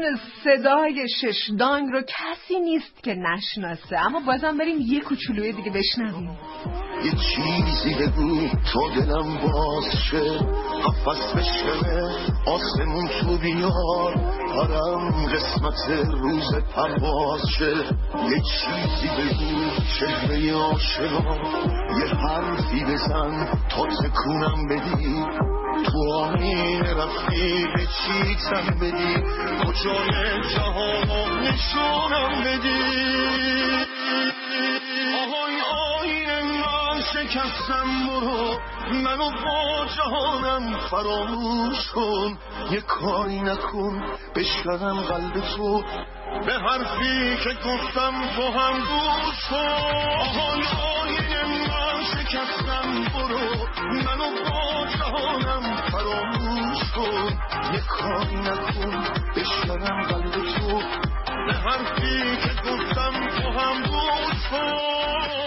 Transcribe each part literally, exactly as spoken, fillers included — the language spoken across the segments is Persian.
صدای ششدانگ رو کسی نیست که نشناسه، اما بازم بریم یه کوچولوی دیگه بشنویم. یه چیزی بگو تو دلم باز شه، قفص بشه آسمون تو بیار، پرم قسمت روز پرواز شه. یه چیزی بگو چهره عاشقا، یه حرفی بزن تا تکونم بدی، تو آمین رفیق چی تن بدی، کجای جهان نشونم بدی. آهای آینه من شکستم برو، منو با جهانم فراموش کن، یه کاری نکن بشکنم قلب تو، به حرفی که گفتم تو هم گوش کن. آهای آینه من شکستم برو، منو با جهانم فراموش کن، یه کاری نکن بشکنم قلب تو، به حرفی که گفتم تو هم گوش کن.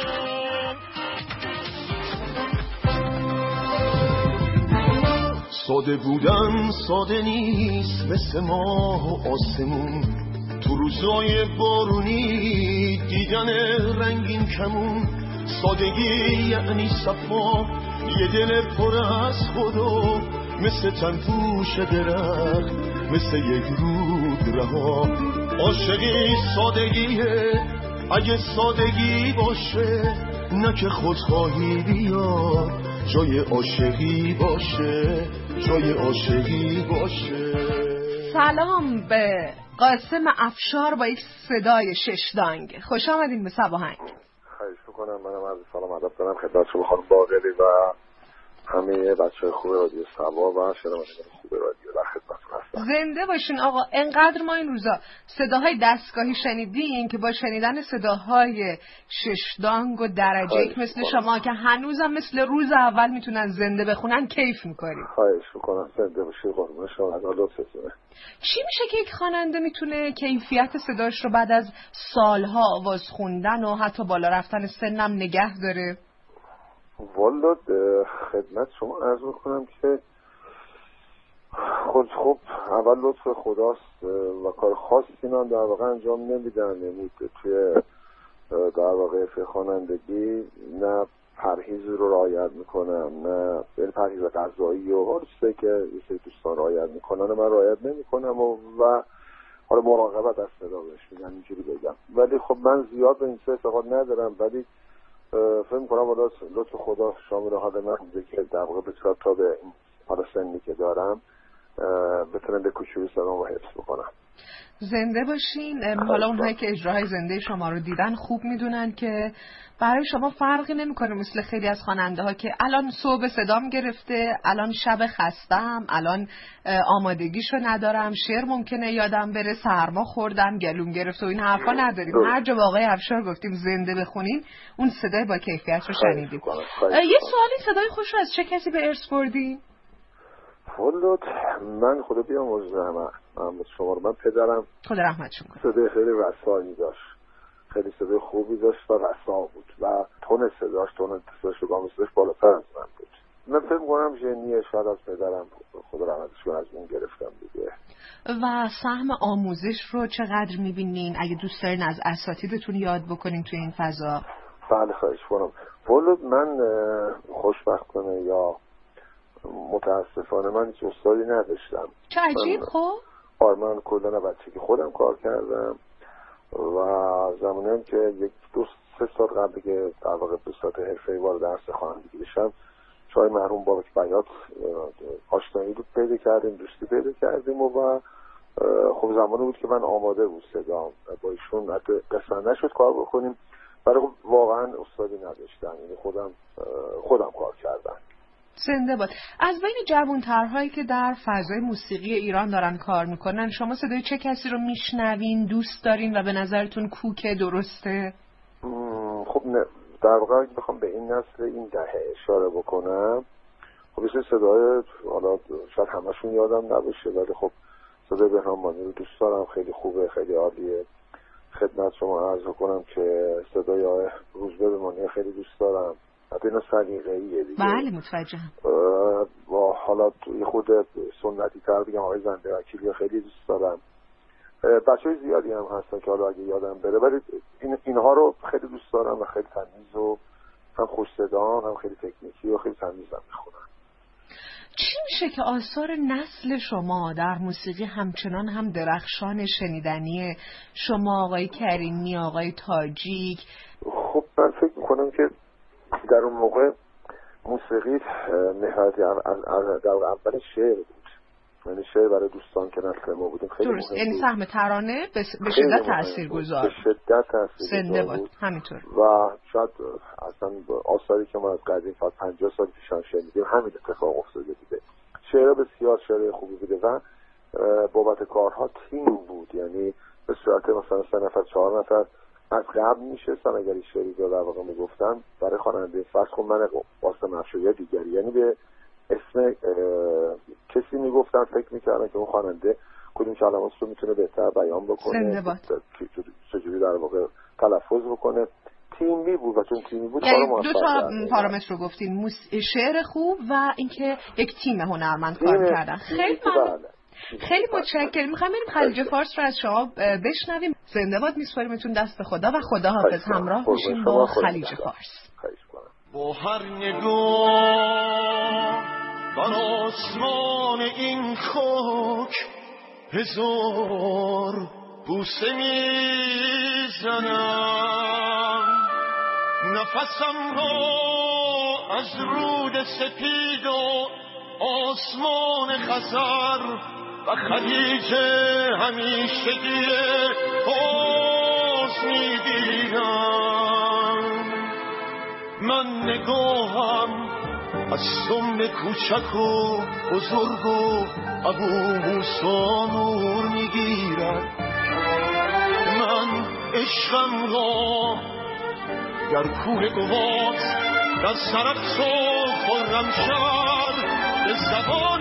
ساده بودن ساده نیست، مثل ماه و آسمون، تو روزای بارونی دیدن رنگین کمون. سادگی یعنی صفا، یه دل پر از خدا، مثل تنفوش درخت، مثل یک رود رها. عاشقی سادگیه اگه سادگی باشه، نه که خودخواهی بیاد جای عاشقی باشه، جای عاشقی باشه. سلام به قاسم افشار با یک صدای ششدانگ. خوش آمدین به سباهنگ. خواهش میکنم. منم عرض سلام ادب دارم خدمت شما خانم باقری و همه بچه‌های خوب رادیو سبا و شنوندگان خوب رادیو در خدمتتون هستم. زنده باشین آقا. انقدر ما این روزا صداهای دستگاهی شنیدیم که با شنیدن صداهای ششدانگ و درجه یک مثل شما که هنوزم مثل روز اول میتونن زنده بخونن کیف میکنیم. خواهش میکنم. زنده باشید قربون شما. لطفتونه. چی میشه که یک خواننده میتونه کیفیت صداش رو بعد از سالها آواز خوندن و حتی بالا رفتن سنم نگه داره؟ والا خدمت شما عرض میکنم که خود خب اول لطف خداست و کار خاصی من در واقع انجام نمیدن، یعنی توی در واقع خوانندگی نه پرهیز رو رعایت میکنم، نه یعنی پرهیز غذایی و هر چیزی که یه سری دوستان رعایت میکنن من رعایت نمیکنم و, و حالا مراقبت از صدا بهش میگن اینجوری بگم. ولی خب من زیاد به این سه اعتقاد ندارم، ولی فکر میکنم والا لطف خدا شامل حال من بوده که در واقع بسیار تا به این حالا سنی که دارم بتونم به کوچولو صدامو حفظ بکنم. زنده باشین. حالا اونهایی که اجراهای زنده شما رو دیدن خوب میدونن که برای شما فرقی نمیکنه مثل خیلی از خواننده ها که الان صبح صدام گرفته، الان شب خستم، الان آمادگیشو ندارم، شعر ممکنه یادم بره، سرما خوردم، گلوم گرفته و این حرفا نداریم. هر جا با آقای افشار گفتیم زنده بخونین اون صدای با کیفیت رو شنیدیم. یه سوالی، صدای خوش رو از چه کسی به ارث بردی؟ ولود من خدا بیامرزه محمد شما رو. من پدرم خدا رحمتشون کنه صدای خیلی رسایی داشت، خیلی صدای خوبی داشت و رسا بود و تون صداش تون صداش رو گام صداش بالاتر از من بود. من فکر می‌کنم ژنیه شاید از پدرم خدا رحمتش کنه از اون گرفتم دیگه. و سهم آموزش رو چقدر می‌بینین؟ اگه دوست دارین از اساتیدتون یاد بکنین توی این فضا. بله خواهش کنم. ولود من خوشبختانه یا متاسفانه من هیچ استادی نداشتم. چه عجیب. خب آره من کلا بچگی خودم کار کردم و زمانی که یک دو سه سال قبل که در واقع به صورت حرفه‌ای وارد درس خوانندگی بشم چای محروم بابک بیات آشنایی رو پیدا کردیم، دوستی پیدا کردیم و خب زمانی بود که من آماده بود صدام با ایشون حتی قصد نشد کار بکنیم، ولی خب واقعا استادی نداشتم، یعنی خودم خودم کار کردم. زنده باد. از بین جوان‌ترهایی که در فضای موسیقی ایران دارن کار میکنن شما صدای چه کسی رو میشنوین، دوست دارین و به نظرتون کوکه درسته؟ خب نه در واقع بخوام به این نسل این دهه اشاره بکنم، خب یه صدای حالا شاید همشون یادم نباشه ولی خب صدای بهرام مانی رو دوست دارم، خیلی خوبه، خیلی عالیه. خدمت شما عرض کنم که صدای آقای روزبه بمانی خیلی دوست دارم، حتی اینا سلیقه‌ایه دیگه. بله متوجهم. و حالا یه خود سنتی تر بگم آقای زنده وکیلی خیلی دوست دارم بچه‌های زیادی هم هستن که حالا اگه یادم بره، ولی این اینها رو خیلی دوست دارم و خیلی تمیز و هم خوش صدا هم خیلی تکنیکی و خیلی تمیز هم میخونن. چی میشه که آثار نسل شما در موسیقی همچنان هم درخشان شنیدنی شما آقای کریمی، آقای تاجیک؟ خب من فکر میکنم که در اون موقع موسیقی نهایت در اول شعر بود، یعنی شعر برای دوستان که نسل ما بودیم خیلی درست، مهم یعنی بود. سهم ترانه به شدت تاثیرگذار به شدت تاثیرگذار زنده بود. بود. همینطور. و شاید اصلا آثاری که ما از قدیم تا پنجاه سال پیشان شنیدیم همین اتفاق افتاده بوده. شعر بسیار شعر خوبی بوده و بابت کارها تیم بود، یعنی به صورت مثلا سه نفر چهار نفر از قبل میشستن اگر این شعری رو در واقع میگفتن برای خواننده فرض کن من واسه نقشه دیگری، یعنی به اسم کسی میگفتن، فکر میکردن که اون خواننده کدوم کلمات رو میتونه بهتر بیان بکنه، چجوری در واقع تلفظ بکنه. تیمی بود و چون تیمی بود یعنی دو تا پارامتر رو گفتین، موس... شعر خوب و اینکه یک تیم هنرمند کار کردن. خیلی ممنون. خیلی متشکرم. میخوایم بریم خلیج فارس رو از شما بشنویم. زنده باد میسپاریمتون دست خدا و خدا حافظ. همراه باشیم با خلیج فارس. با هر نگاه بر آسمان این خاک هزار بوسه میزنم، نفسم را از رود سپید و آسمان خزر و خلیج همیشگی باز میگیرم. من نگاهم از سم کوچک و بزرگ و ابو موسی نور میگیرد. من عشقم را در کوه گواز در سرخس و خرمشهر به زبان